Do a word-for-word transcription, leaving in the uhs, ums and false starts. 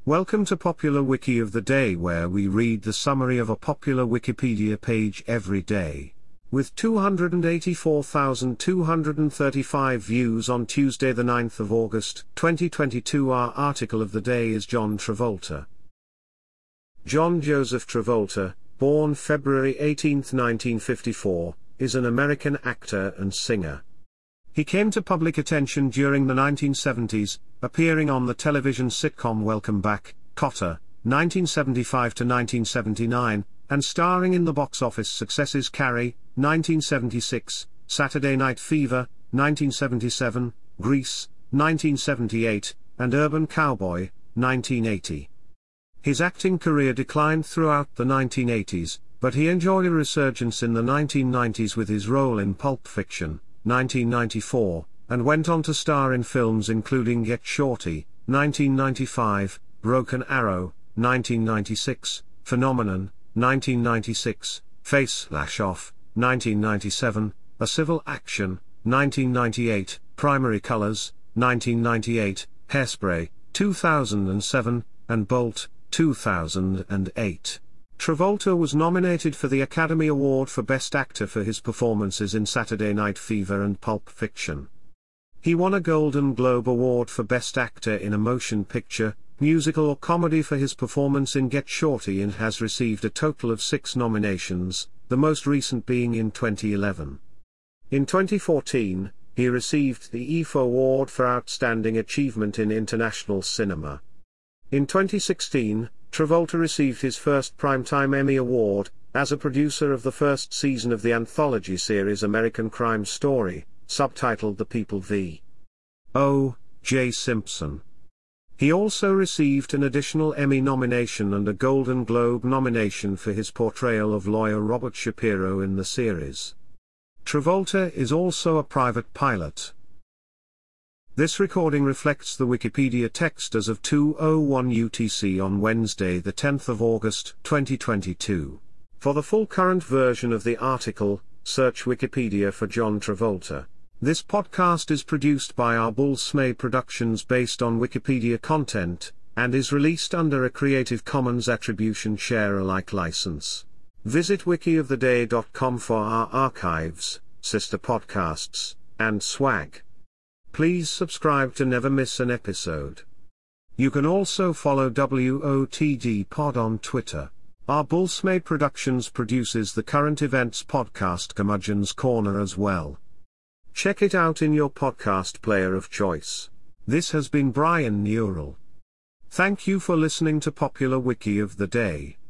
Welcome to Popular Wiki of the Day, where we read the summary of a popular Wikipedia page every day. With two hundred eighty-four thousand two hundred thirty-five views on Tuesday the ninth of August, twenty twenty-two, our article of the day is John Travolta. John Joseph Travolta, born February eighteenth nineteen fifty-four, is an American actor and singer. He came to public attention during the nineteen seventies, appearing on the television sitcom Welcome Back, Kotter, nineteen seventy-five to nineteen seventy-nine, and starring in the box office successes Carrie, nineteen seventy-six, Saturday Night Fever, nineteen seventy-seven, Grease, nineteen seventy-eight, and Urban Cowboy, nineteen eighty. His acting career declined throughout the nineteen eighties, but he enjoyed a resurgence in the nineteen nineties with his role in Pulp Fiction, nineteen ninety-four, and went on to star in films including Get Shorty, nineteen ninety-five, Broken Arrow, nineteen ninety-six, Phenomenon, nineteen ninety-six, Face Slash Off, nineteen ninety-seven, A Civil Action, nineteen ninety-eight, Primary Colors, nineteen ninety-eight, Hairspray, two thousand seven, and Bolt, two thousand eight. Travolta was nominated for the Academy Award for Best Actor for his performances in Saturday Night Fever and Pulp Fiction. He won a Golden Globe Award for Best Actor in a Motion Picture, Musical or Comedy for his performance in Get Shorty, and has received a total of six nominations, the most recent being in twenty eleven. In twenty fourteen, he received the E F I Award for Outstanding Achievement in International Cinema. In twenty sixteen, Travolta received his first Primetime Emmy Award, as a producer of the first season of the anthology series American Crime Story, subtitled The People v. O J Simpson. He also received an additional Emmy nomination and a Golden Globe nomination for his portrayal of lawyer Robert Shapiro in the series. Travolta is also a private pilot. This recording reflects the Wikipedia text as of two oh one U T C on Wednesday the tenth of August, twenty twenty-two. For the full current version of the article, search Wikipedia for John Travolta. This podcast is produced by our Bullsmay Productions based on Wikipedia content, and is released under a Creative Commons Attribution Share Alike license. Visit wiki of the day dot com for our archives, sister podcasts, and swag. Please subscribe to never miss an episode. You can also follow W O T D Pod on Twitter. Our Bullsmay Productions produces the current events podcast Curmudgeon's Corner as well. Check it out in your podcast player of choice. This has been Brian Neural. Thank you for listening to Popular Wiki of the Day.